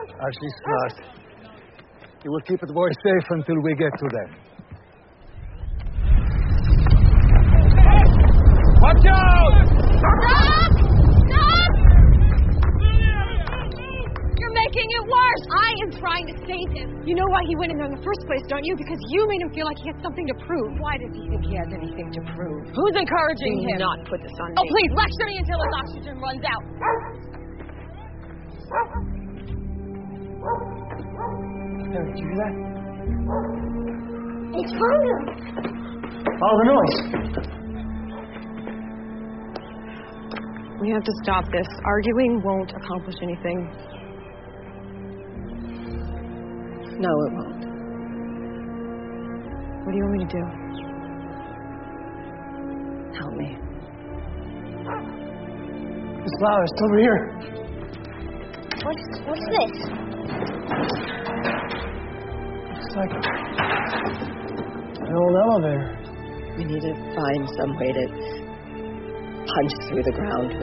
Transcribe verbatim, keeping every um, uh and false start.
Actually, smart. You will keep the boy safe until we get to them. Watch out! Stop! Stop! You're making it worse. I am trying to save him. You know why he went in there in the first place, don't you? Because you made him feel like he had something to prove. Why does he think he has anything to prove? Who's encouraging Do him? not put this on Oh, me. please, lecture me until his oxygen runs out. Harry, did you hear that? It's Hunger. Follow the noise. We have to stop this. Arguing won't accomplish anything. No, it won't. What do you want me to do? Help me. Miss Flowers, it's over here. What's, what's this? It's like an old elevator. We need to find some way to punch through the ground.